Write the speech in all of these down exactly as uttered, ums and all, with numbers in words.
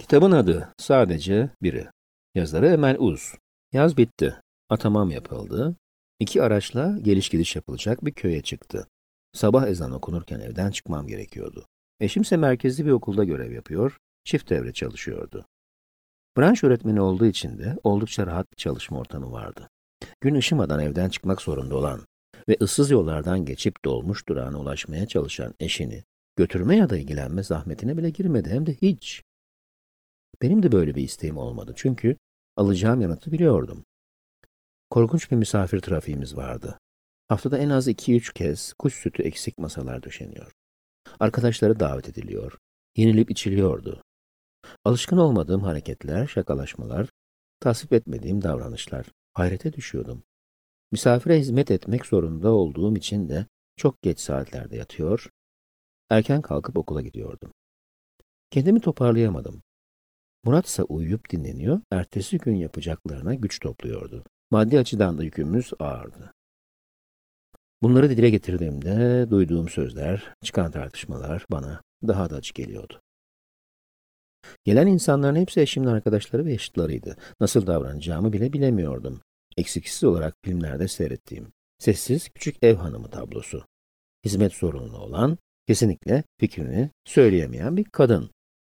Kitabın adı sadece biri. Yazarı Emel Uz. Yaz bitti. Atamam yapıldı. İki araçla geliş gidiş yapılacak bir köye çıktı. Sabah ezan okunurken evden çıkmam gerekiyordu. Eşimse merkezli bir okulda görev yapıyor, çift devre çalışıyordu. Branş öğretmeni olduğu için de oldukça rahat bir çalışma ortamı vardı. Gün ışımadan evden çıkmak zorunda olan ve ıssız yollardan geçip dolmuş durağına ulaşmaya çalışan eşini götürme ya da ilgilenme zahmetine bile girmedi, hem de hiç. Benim de böyle bir isteğim olmadı çünkü alacağım yanıtı biliyordum. Korkunç bir misafir trafiğimiz vardı. Haftada en az iki üç kez kuş sütü eksik masalar döşeniyor. Arkadaşları davet ediliyor, yenilip içiliyordu. Alışkın olmadığım hareketler, şakalaşmalar, tasvip etmediğim davranışlar. Hayrete düşüyordum. Misafire hizmet etmek zorunda olduğum için de çok geç saatlerde yatıyor, erken kalkıp okula gidiyordum. Kendimi toparlayamadım. Murat ise uyuyup dinleniyor, ertesi gün yapacaklarına güç topluyordu. Maddi açıdan da yükümüz ağırdı. Bunları dile getirdiğimde duyduğum sözler, çıkan tartışmalar bana daha da acı geliyordu. Gelen insanların hepsi eşimin arkadaşları ve yaşıtlarıydı. Nasıl davranacağımı bile bilemiyordum. Eksiksiz olarak filmlerde seyrettiğim sessiz küçük ev hanımı tablosu. Hizmet sorunlu olan, kesinlikle fikrini söyleyemeyen bir kadın.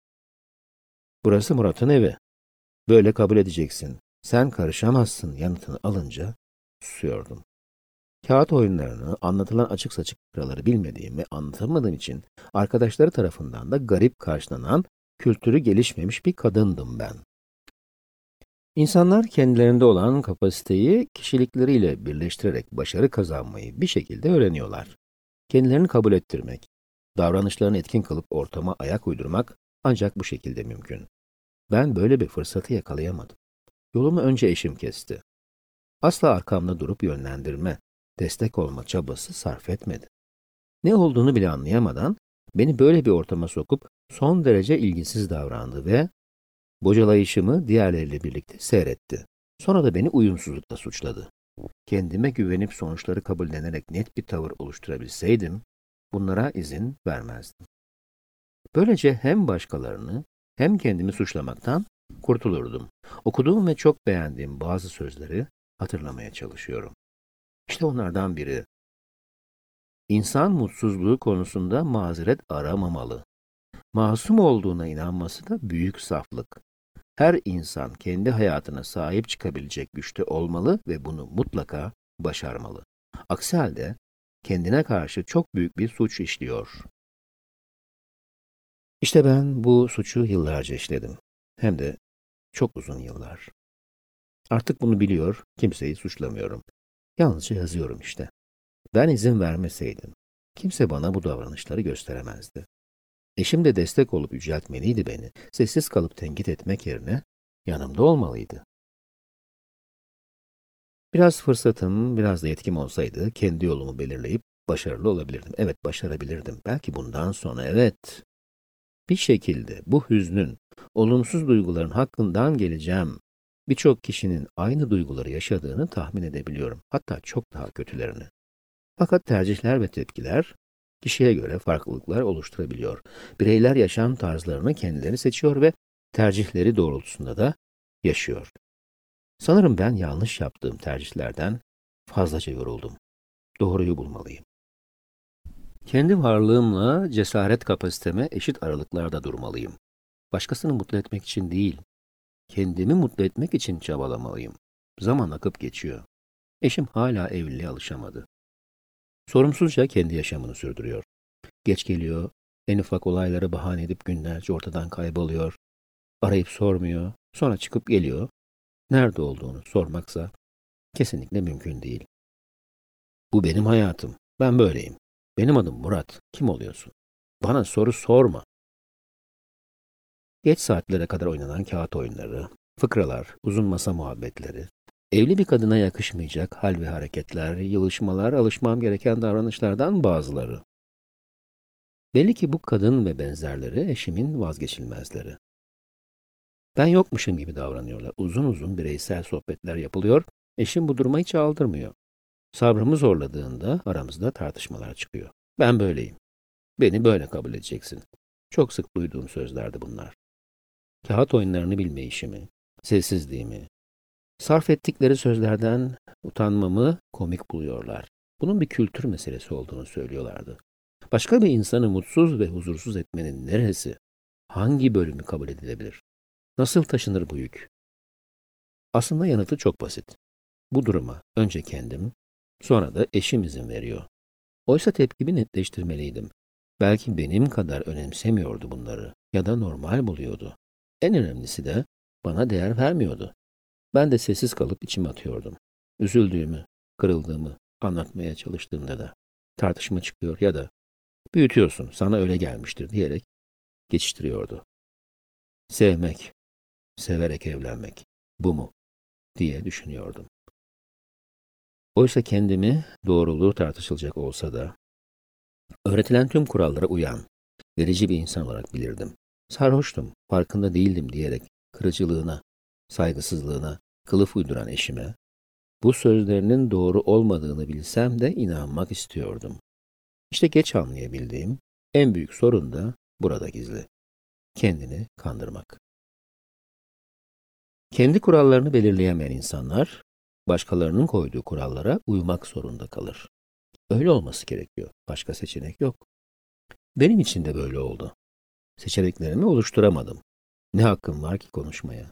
Burası Murat'ın evi. Böyle kabul edeceksin. Sen karışamazsın yanıtını alınca susuyordum. Kağıt oyunlarını, anlatılan açık saçık fıkraları bilmediğim ve anlatamadığım için arkadaşları tarafından da garip karşılanan, kültürü gelişmemiş bir kadındım ben. İnsanlar kendilerinde olan kapasiteyi kişilikleriyle birleştirerek başarı kazanmayı bir şekilde öğreniyorlar. Kendilerini kabul ettirmek, davranışlarını etkin kılıp ortama ayak uydurmak ancak bu şekilde mümkün. Ben böyle bir fırsatı yakalayamadım. Yolumu önce eşim kesti. Asla arkamda durup yönlendirme, destek olma çabası sarf etmedi. Ne olduğunu bile anlayamadan beni böyle bir ortama sokup son derece ilgisiz davrandı ve bocalayışımı diğerleriyle birlikte seyretti. Sonra da beni uyumsuzlukla suçladı. Kendime güvenip sonuçları kabullenerek net bir tavır oluşturabilseydim, bunlara izin vermezdim. Böylece hem başkalarını hem kendimi suçlamaktan kurtulurdum. Okuduğum ve çok beğendiğim bazı sözleri hatırlamaya çalışıyorum. İşte onlardan biri. İnsan mutsuzluğu konusunda mazeret aramamalı. Masum olduğuna inanması da büyük saflık. Her insan kendi hayatına sahip çıkabilecek güçte olmalı ve bunu mutlaka başarmalı. Aksi halde kendine karşı çok büyük bir suç işliyor. İşte ben bu suçu yıllarca işledim. Hem de çok uzun yıllar. Artık bunu biliyor, kimseyi suçlamıyorum. Yalnızca yazıyorum işte. Ben izin vermeseydim, kimse bana bu davranışları gösteremezdi. Eşim de destek olup yüceltmeliydi beni. Sessiz kalıp tenkit etmek yerine yanımda olmalıydı. Biraz fırsatım, biraz da yetkim olsaydı kendi yolumu belirleyip başarılı olabilirdim. Evet, başarabilirdim. Belki bundan sonra, evet. Bir şekilde bu hüznün, olumsuz duyguların hakkından geleceğim. Birçok kişinin aynı duyguları yaşadığını tahmin edebiliyorum. Hatta çok daha kötülerini. Fakat tercihler ve tepkiler kişiye göre farklılıklar oluşturabiliyor. Bireyler yaşam tarzlarını kendileri seçiyor ve tercihleri doğrultusunda da yaşıyor. Sanırım ben yanlış yaptığım tercihlerden fazlaca yoruldum. Doğruyu bulmalıyım. Kendi varlığımla cesaret kapasiteme eşit aralıklarda durmalıyım. Başkasını mutlu etmek için değil, kendimi mutlu etmek için çabalamalıyım. Zaman akıp geçiyor. Eşim hala evliliğe alışamadı. Sorumsuzca kendi yaşamını sürdürüyor. Geç geliyor, en ufak olayları bahane edip günlerce ortadan kayboluyor. Arayıp sormuyor, sonra çıkıp geliyor. Nerede olduğunu sormaksa kesinlikle mümkün değil. Bu benim hayatım. Ben böyleyim. Benim adım Murat. Kim oluyorsun? Bana soru sorma. Geç saatlere kadar oynanan kağıt oyunları, fıkralar, uzun masa muhabbetleri, evli bir kadına yakışmayacak hal ve hareketler, yılışmalar, alışmam gereken davranışlardan bazıları. Belli ki bu kadın ve benzerleri eşimin vazgeçilmezleri. Ben yokmuşum gibi davranıyorlar. Uzun uzun bireysel sohbetler yapılıyor. Eşim bu duruma hiç aldırmıyor. Sabrımı zorladığında aramızda tartışmalar çıkıyor. Ben böyleyim. Beni böyle kabul edeceksin. Çok sık duyduğum sözlerdi bunlar. Kağıt oyunlarını bilmeyişimi, sessizliğimi, sarf ettikleri sözlerden utanmamı komik buluyorlar. Bunun bir kültür meselesi olduğunu söylüyorlardı. Başka bir insanı mutsuz ve huzursuz etmenin neresi, hangi bölümü kabul edilebilir? Nasıl taşınır bu yük? Aslında yanıtı çok basit. Bu duruma önce kendim, sonra da eşim izin veriyor. Oysa tepkimi netleştirmeliydim. Belki benim kadar önemsemiyordu bunları ya da normal buluyordu. En önemlisi de bana değer vermiyordu. Ben de sessiz kalıp içime atıyordum. Üzüldüğümü, kırıldığımı anlatmaya çalıştığımda da tartışma çıkıyor ya da büyütüyorsun, sana öyle gelmiştir diyerek geçiştiriyordu. Sevmek, severek evlenmek, bu mu diye düşünüyordum. Oysa kendimi doğruluğu tartışılacak olsa da öğretilen tüm kurallara uyan, verici bir insan olarak bilirdim. Sarhoştum, farkında değildim diyerek kırıcılığına, saygısızlığına kılıf uyduran eşime, bu sözlerinin doğru olmadığını bilsem de inanmak istiyordum. İşte geç anlayabildiğim en büyük sorun da burada gizli. Kendini kandırmak. Kendi kurallarını belirleyemeyen insanlar, başkalarının koyduğu kurallara uymak zorunda kalır. Öyle olması gerekiyor. Başka seçenek yok. Benim için de böyle oldu. Seçeneklerimi oluşturamadım. Ne hakkım var ki konuşmaya?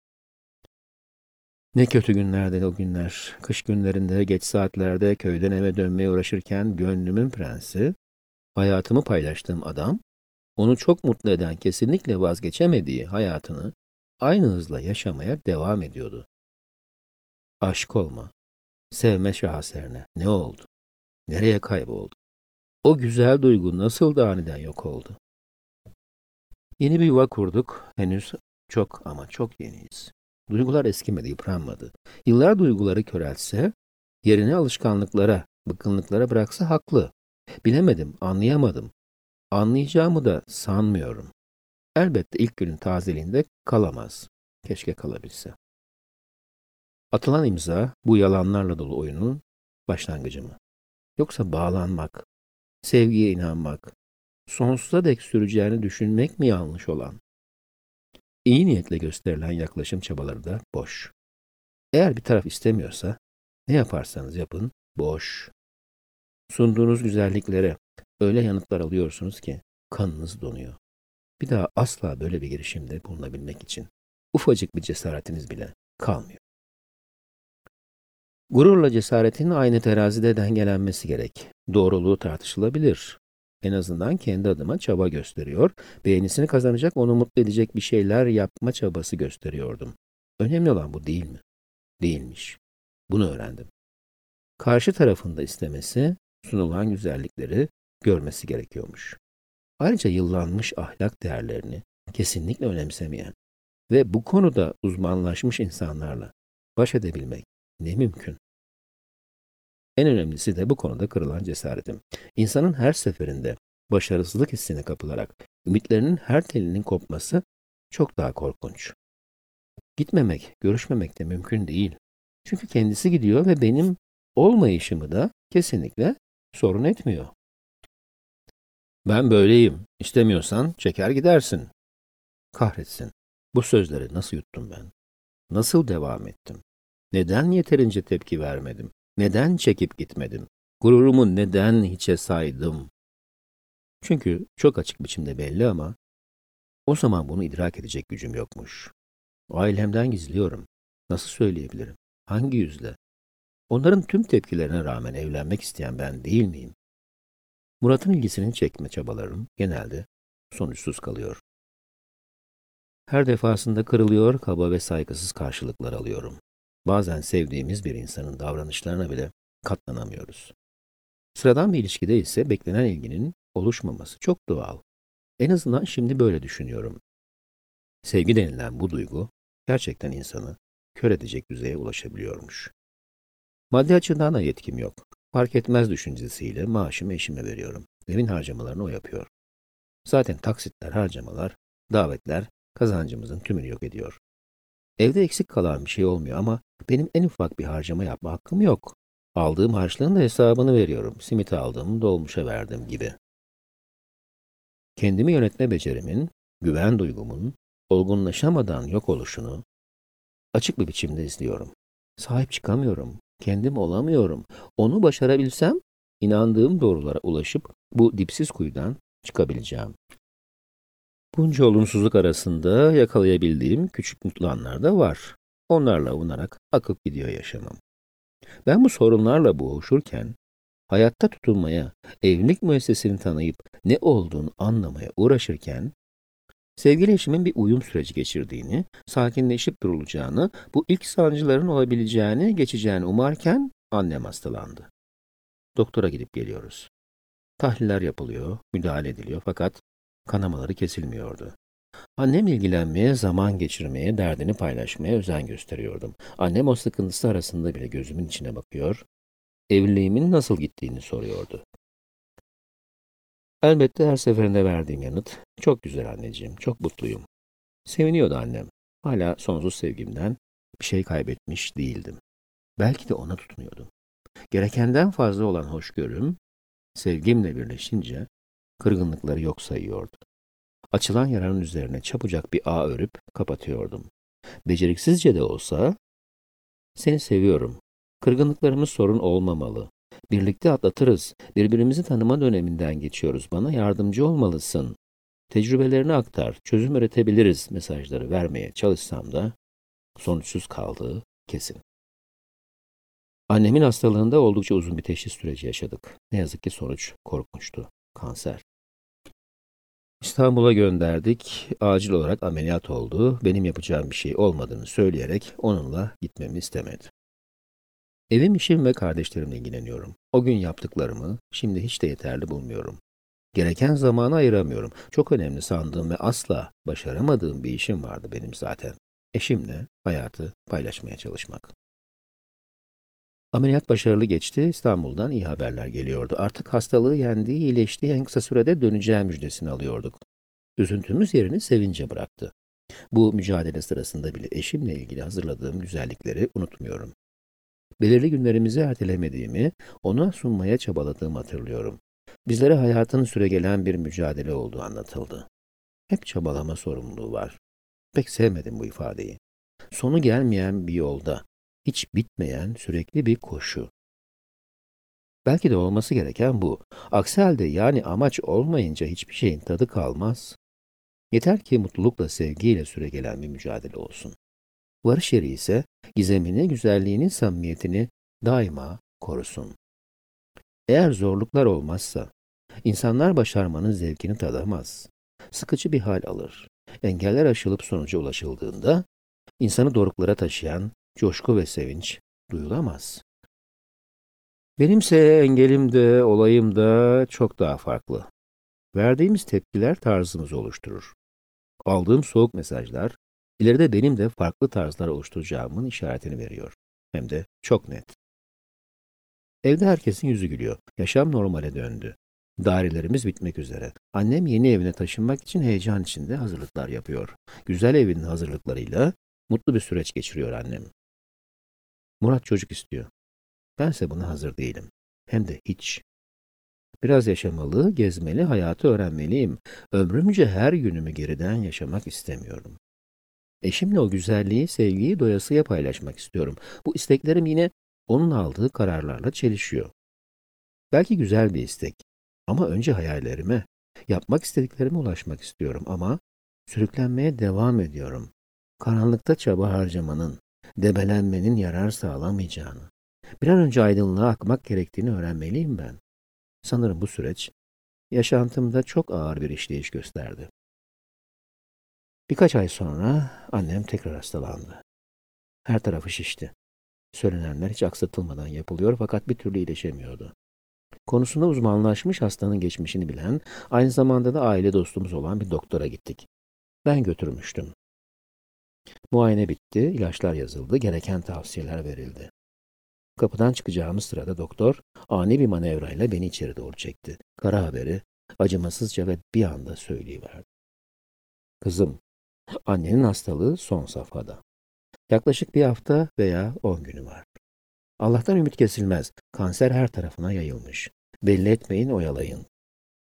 Ne kötü günlerde o günler. Kış günlerinde, geç saatlerde köyden eve dönmeye uğraşırken gönlümün prensi, hayatımı paylaştığım adam, onu çok mutlu eden, kesinlikle vazgeçemediği hayatını aynı hızla yaşamaya devam ediyordu. Aşk olma, sevme şaheserine ne oldu? Nereye kayboldu? O güzel duygu nasıl da aniden yok oldu? Yeni bir yuva kurduk. Henüz çok ama çok yeniyiz. Duygular eskimedi, yıpranmadı. Yıllar duyguları körelse, yerini alışkanlıklara, bıkkınlıklara bıraksa haklı. Bilemedim, anlayamadım. Anlayacağımı da sanmıyorum. Elbette ilk günün tazeliğinde kalamaz. Keşke kalabilse. Atılan imza bu yalanlarla dolu oyunun başlangıcı mı? Yoksa bağlanmak, sevgiye inanmak, sonsuza dek süreceğini düşünmek mi yanlış olan? İyi niyetle gösterilen yaklaşım çabaları da boş. Eğer bir taraf istemiyorsa, ne yaparsanız yapın, boş. Sunduğunuz güzelliklere öyle yanıtlar alıyorsunuz ki kanınız donuyor. Bir daha asla böyle bir girişimde bulunabilmek için ufacık bir cesaretiniz bile kalmıyor. Gururla cesaretin aynı terazide dengelenmesi gerek. Doğruluğu tartışılabilir. En azından kendi adıma çaba gösteriyor, beğenisini kazanacak, onu mutlu edecek bir şeyler yapma çabası gösteriyordum. Önemli olan bu değil mi? Değilmiş. Bunu öğrendim. Karşı tarafında istemesi, sunulan güzellikleri görmesi gerekiyormuş. Ayrıca yıllanmış ahlak değerlerini kesinlikle önemsemeyen ve bu konuda uzmanlaşmış insanlarla baş edebilmek ne mümkün. En önemlisi de bu konuda kırılan cesaretim. İnsanın her seferinde başarısızlık hissine kapılarak ümitlerinin her telinin kopması çok daha korkunç. Gitmemek, görüşmemek de mümkün değil. Çünkü kendisi gidiyor ve benim olmayışımı da kesinlikle sorun etmiyor. Ben böyleyim, İstemiyorsan çeker gidersin. Kahretsin. Bu sözleri nasıl yuttum ben? Nasıl devam ettim? Neden yeterince tepki vermedim? Neden çekip gitmedim? Gururumu neden hiçe saydım? Çünkü çok açık biçimde belli ama o zaman bunu idrak edecek gücüm yokmuş. Ailemden gizliyorum. Nasıl söyleyebilirim? Hangi yüzle? Onların tüm tepkilerine rağmen evlenmek isteyen ben değil miyim? Murat'ın ilgisini çekme çabalarım genelde sonuçsuz kalıyor. Her defasında kırılıyor, kaba ve saygısız karşılıklar alıyorum. Bazen sevdiğimiz bir insanın davranışlarına bile katlanamıyoruz. Sıradan bir ilişkide ise beklenen ilginin oluşmaması çok doğal. En azından şimdi böyle düşünüyorum. Sevgi denilen bu duygu gerçekten insanı kör edecek düzeye ulaşabiliyormuş. Maddi açıdan da yetkim yok. Fark etmez düşüncesiyle maaşımı eşime veriyorum. Evin harcamalarını o yapıyor. Zaten taksitler, harcamalar, davetler kazancımızın tümünü yok ediyor. Evde eksik kalan bir şey olmuyor ama benim en ufak bir harcama yapma hakkım yok. Aldığım harçlığın da hesabını veriyorum. Simit aldım, dolmuşa verdim gibi. Kendimi yönetme becerimin, güven duygumun, olgunlaşamadan yok oluşunu açık bir biçimde izliyorum. Sahip çıkamıyorum, kendim olamıyorum. Onu başarabilsem, inandığım doğrulara ulaşıp bu dipsiz kuyudan çıkabileceğim. Bunca olumsuzluk arasında yakalayabildiğim küçük mutlu anlar da var. Onlarla avunarak akıp gidiyor yaşamım. Ben bu sorunlarla boğuşurken, hayatta tutunmaya, evlilik müessesini tanıyıp ne olduğunu anlamaya uğraşırken, sevgili eşimin bir uyum süreci geçirdiğini, sakinleşip durulacağını, bu ilk sancıların olabileceğini, geçeceğini umarken annem hastalandı. Doktora gidip geliyoruz. Tahliller yapılıyor, müdahale ediliyor fakat kanamaları kesilmiyordu. Annem ilgilenmeye, zaman geçirmeye, derdini paylaşmaya özen gösteriyordum. Annem o sıkıntısı arasında bile gözümün içine bakıyor, evliliğimin nasıl gittiğini soruyordu. Elbette her seferinde verdiğim yanıt, çok güzel anneciğim, çok mutluyum. Seviniyordu annem. Hala sonsuz sevgimden bir şey kaybetmiş değildim. Belki de ona tutunuyordum. Gerekenden fazla olan hoşgörüm, sevgimle birleşince kırgınlıkları yok sayıyordu. Açılan yaranın üzerine çabucak bir ağ örüp kapatıyordum. Beceriksizce de olsa, seni seviyorum. Kırgınlıklarımız sorun olmamalı. Birlikte atlatırız. Birbirimizi tanıma döneminden geçiyoruz. Bana yardımcı olmalısın. Tecrübelerini aktar, çözüm üretebiliriz mesajları vermeye çalışsam da sonuçsuz kaldığı kesin. Annemin hastalığında oldukça uzun bir teşhis süreci yaşadık. Ne yazık ki sonuç korkunçtu. Kanser. İstanbul'a gönderdik. Acil olarak ameliyat oldu. Benim yapacağım bir şey olmadığını söyleyerek onunla gitmemi istemedi. Evim, işim ve kardeşlerimle ilgileniyorum. O gün yaptıklarımı şimdi hiç de yeterli bulmuyorum. Gereken zamanı ayıramıyorum. Çok önemli sandığım ve asla başaramadığım bir işim vardı benim zaten. Eşimle hayatı paylaşmaya çalışmak. Ameliyat başarılı geçti. İstanbul'dan iyi haberler geliyordu. Artık hastalığı yendiği, iyileştiği, en kısa sürede döneceği müjdesini alıyorduk. Üzüntümüz yerini sevince bıraktı. Bu mücadele sırasında bile eşimle ilgili hazırladığım güzellikleri unutmuyorum. Belirli günlerimizi ertelemediğimi, ona sunmaya çabaladığımı hatırlıyorum. Bizlere hayatın süregelen bir mücadele olduğu anlatıldı. Hep çabalama sorumluluğu var. Pek sevmedim bu ifadeyi. Sonu gelmeyen bir yolda, hiç bitmeyen sürekli bir koşu. Belki de olması gereken bu. Aksi halde, yani amaç olmayınca hiçbir şeyin tadı kalmaz. Yeter ki mutlulukla, sevgiyle süregelen bir mücadele olsun. Varış yeri ise gizemini, güzelliğini, samimiyetini daima korusun. Eğer zorluklar olmazsa, insanlar başarmanın zevkini tadamaz. Sıkıcı bir hal alır. Engeller aşılıp sonuca ulaşıldığında, insanı doruklara taşıyan coşku ve sevinç duyulamaz. Benimse engelim de, olayım da çok daha farklı. Verdiğimiz tepkiler tarzımızı oluşturur. Aldığım soğuk mesajlar, ileride benim de farklı tarzlar oluşturacağımın işaretini veriyor. Hem de çok net. Evde herkesin yüzü gülüyor. Yaşam normale döndü. Dairelerimiz bitmek üzere. Annem yeni evine taşınmak için heyecan içinde hazırlıklar yapıyor. Güzel evinin hazırlıklarıyla mutlu bir süreç geçiriyor annem. Murat çocuk istiyor. Bense buna hazır değilim. Hem de hiç. Biraz yaşamalı, gezmeli, hayatı öğrenmeliyim. Ömrümce her günümü geriden yaşamak istemiyorum. Eşimle o güzelliği, sevgiyi doyasıya paylaşmak istiyorum. Bu isteklerim yine onun aldığı kararlarla çelişiyor. Belki güzel bir istek. Ama önce hayallerime, yapmak istediklerime ulaşmak istiyorum ama sürüklenmeye devam ediyorum. Karanlıkta çaba harcamanın, debelenmenin yarar sağlamayacağını, bir an önce aydınlığa akmak gerektiğini öğrenmeliyim ben. Sanırım bu süreç yaşantımda çok ağır bir işleyiş gösterdi. Birkaç ay sonra annem tekrar hastalandı. Her tarafı şişti. Söylenenler hiç aksatılmadan yapılıyor fakat bir türlü iyileşemiyordu. Konusunda uzmanlaşmış, hastanın geçmişini bilen, aynı zamanda da aile dostumuz olan bir doktora gittik. Ben götürmüştüm. Muayene bitti, ilaçlar yazıldı, gereken tavsiyeler verildi. Kapıdan çıkacağımız sırada doktor ani bir manevrayla beni içeri doğru çekti. Kara haberi acımasızca ve bir anda söyleyiverdi. Kızım, annenin hastalığı son safhada. Yaklaşık bir hafta veya on günü var. Allah'tan ümit kesilmez. Kanser her tarafına yayılmış. Belli etmeyin, oyalayın.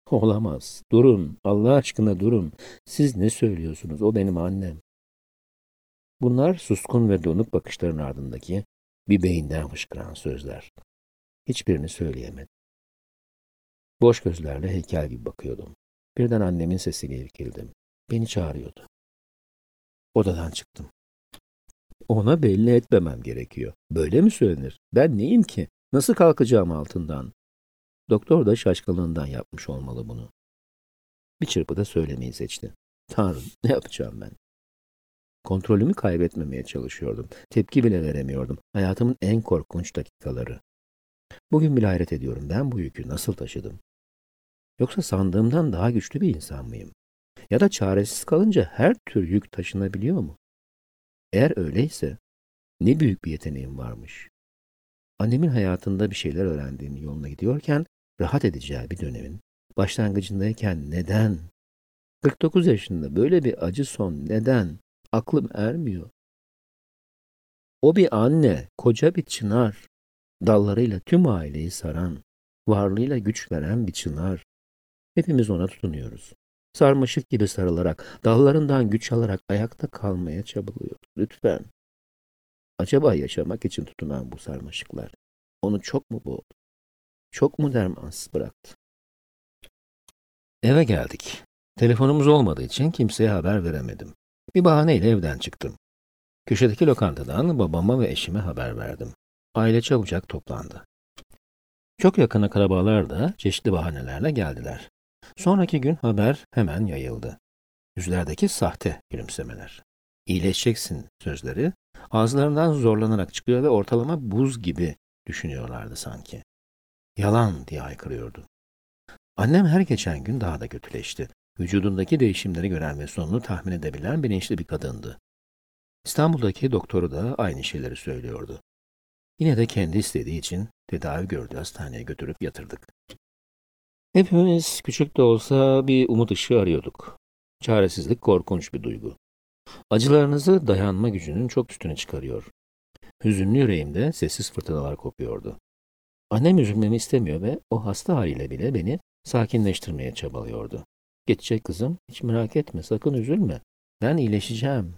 Olamaz. Durun. Allah aşkına durun. Siz ne söylüyorsunuz? O benim annem. Bunlar suskun ve donuk bakışların ardındaki bir beyinden fışkıran sözler. Hiçbirini söyleyemedim. Boş gözlerle heykel gibi bakıyordum. Birden annemin sesiyle irkildim. Beni çağırıyordu. Odadan çıktım. Ona belli etmemem gerekiyor. Böyle mi söylenir? Ben neyim ki? Nasıl kalkacağım altından? Doktor da şaşkınlığından yapmış olmalı bunu. Bir çırpıda söylemeyi seçti. Tanrım, ne yapacağım ben? Kontrolümü kaybetmemeye çalışıyordum. Tepki bile veremiyordum. Hayatımın en korkunç dakikaları. Bugün bile hayret ediyorum. Ben bu yükü nasıl taşıdım? Yoksa sandığımdan daha güçlü bir insan mıyım? Ya da çaresiz kalınca her tür yük taşınabiliyor mu? Eğer öyleyse ne büyük bir yeteneğim varmış. Annemin hayatında bir şeyler öğrendiğim yoluna gidiyorken rahat edeceği bir dönemin başlangıcındayken neden? kırk dokuz yaşında böyle bir acı son neden? Aklım ermiyor. O bir anne, koca bir çınar, dallarıyla tüm aileyi saran, varlığıyla güç veren bir çınar. Hepimiz ona tutunuyoruz. Sarmaşık gibi sarılarak, dallarından güç alarak ayakta kalmaya çabalıyor. Lütfen. Acaba yaşamak için tutunan bu sarmaşıklar onu çok mu boğdu? Çok mu dermansız bıraktı? Eve geldik. Telefonumuz olmadığı için kimseye haber veremedim. Bir bahaneyle evden çıktım. Köşedeki lokantadan babama ve eşime haber verdim. Aile çabucak toplandı. Çok yakın akrabalar da çeşitli bahanelerle geldiler. Sonraki gün haber hemen yayıldı. Yüzlerdeki sahte gülümsemeler. İyileşeceksin sözleri ağızlarından zorlanarak çıkıyor ve ortalama buz gibi düşünüyorlardı sanki. Yalan diye haykırıyordu. Annem her geçen gün daha da kötüleşti. Vücudundaki değişimleri gören ve sonunu tahmin edebilen bilinçli bir kadındı. İstanbul'daki doktoru da aynı şeyleri söylüyordu. Yine de kendi istediği için tedavi gördüğü hastaneye götürüp yatırdık. Hepimiz küçük de olsa bir umut ışığı arıyorduk. Çaresizlik korkunç bir duygu. Acılarınızı dayanma gücünün çok üstüne çıkarıyor. Hüzünlü yüreğimde sessiz fırtınalar kopuyordu. Annem üzülmemi istemiyor ve o hasta haliyle bile beni sakinleştirmeye çabalıyordu. Geçecek kızım, hiç merak etme, sakın üzülme. Ben iyileşeceğim.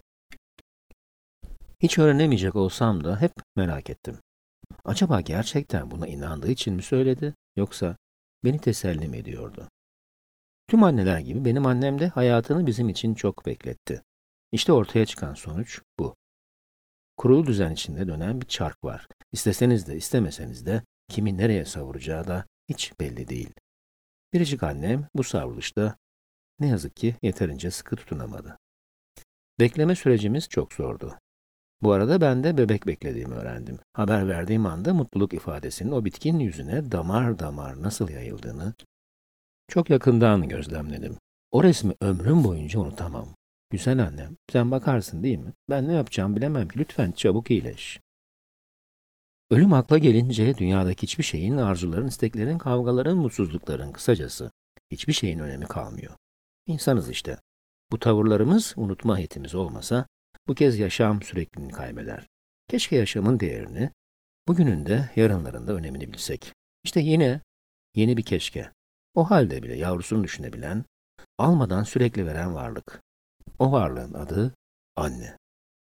Hiç öğrenemeyecek olsam da hep merak ettim. Acaba gerçekten buna inandığı için mi söyledi, yoksa beni teselli mi ediyordu? Tüm anneler gibi benim annem de hayatını bizim için çok bekletti. İşte ortaya çıkan sonuç bu. Kurulu düzen içinde dönen bir çark var. İsteseniz de istemeseniz de kimi nereye savuracağı da hiç belli değil. Biricik annem bu savruluşta ne yazık ki yeterince sıkı tutunamadı. Bekleme sürecimiz çok zordu. Bu arada ben de bebek beklediğimi öğrendim. Haber verdiğim anda mutluluk ifadesinin o bitkin yüzüne damar damar nasıl yayıldığını çok yakından gözlemledim. O resmi ömrüm boyunca unutamam. Güzel annem, sen bakarsın değil mi? Ben ne yapacağım bilemem ki. Lütfen çabuk iyileş. Ölüm akla gelince dünyadaki hiçbir şeyin, arzuların, isteklerin, kavgaların, mutsuzlukların, kısacası hiçbir şeyin önemi kalmıyor. İnsanız işte. Bu tavırlarımız, unutma yetimiz olmasa bu kez yaşam sürekliliğini kaybeder. Keşke yaşamın değerini, bugünün de yarınların da önemini bilsek. İşte yine yeni bir keşke. O halde bile yavrusunu düşünebilen, almadan sürekli veren varlık. O varlığın adı anne.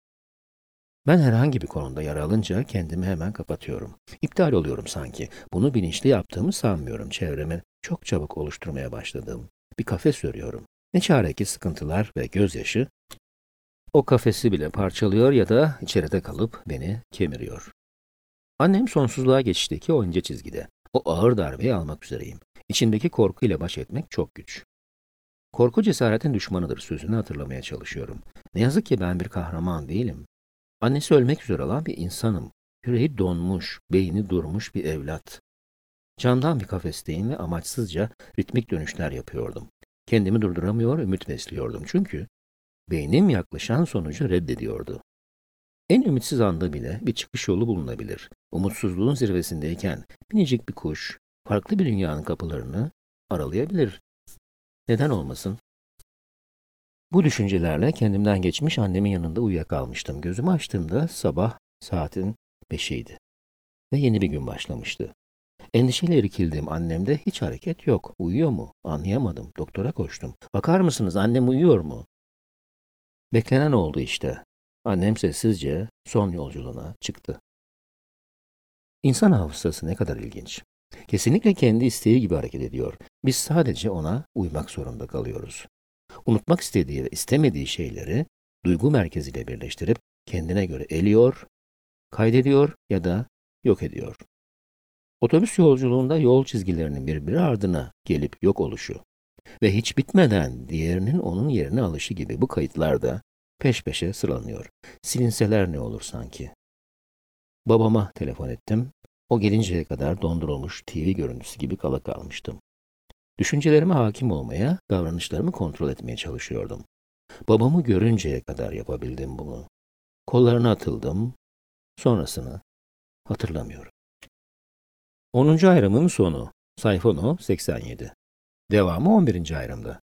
Ben herhangi bir konuda yara alınca kendimi hemen kapatıyorum. İptal oluyorum sanki. Bunu bilinçli yaptığımı sanmıyorum. Çevreme çok çabuk oluşturmaya başladığım bir kafes örüyorum. Ne çare ki sıkıntılar ve gözyaşı o kafesi bile parçalıyor ya da içeride kalıp beni kemiriyor. Annem sonsuzluğa geçişteki o ince çizgide. O ağır darbeyi almak üzereyim. İçimdeki korkuyla baş etmek çok güç. Korku cesaretin düşmanıdır sözünü hatırlamaya çalışıyorum. Ne yazık ki ben bir kahraman değilim. Annesi ölmek üzere olan bir insanım. Yüreği donmuş, beyni durmuş bir evlat. Candan bir kafesteyim ve amaçsızca ritmik dönüşler yapıyordum. Kendimi durduramıyor, ümit besliyordum. Çünkü beynim yaklaşan sonucu reddediyordu. En ümitsiz anda bile bir çıkış yolu bulunabilir. Umutsuzluğun zirvesindeyken minicik bir kuş farklı bir dünyanın kapılarını aralayabilir. Neden olmasın? Bu düşüncelerle kendimden geçmiş annemin yanında uyuyakalmıştım. Gözümü açtığımda sabah saatin beşiydi ve yeni bir gün başlamıştı. Endişeyle irkildim. Annemde hiç hareket yok. Uyuyor mu? Anlayamadım. Doktora koştum. Bakar mısınız, annem uyuyor mu? Beklenen oldu işte. Annem sessizce son yolculuğuna çıktı. İnsan hafızası ne kadar ilginç. Kesinlikle kendi isteği gibi hareket ediyor. Biz sadece ona uymak zorunda kalıyoruz. Unutmak istediği ve istemediği şeyleri duygu merkeziyle birleştirip kendine göre eliyor, kaydediyor ya da yok ediyor. Otobüs yolculuğunda yol çizgilerinin birbiri ardına gelip yok oluşu ve hiç bitmeden diğerinin onun yerine alışı gibi bu kayıtlar da peş peşe sıralanıyor. Silinseler ne olur sanki. Babama telefon ettim. O gelinceye kadar dondurulmuş T V görüntüsü gibi kala kalmıştım. Düşüncelerime hakim olmaya, davranışlarımı kontrol etmeye çalışıyordum. Babamı görünceye kadar yapabildim bunu. Kollarına atıldım, sonrasını hatırlamıyorum. onuncu ayrımın sonu. Sayfa no seksen yedi. Devamı on birinci ayrımda.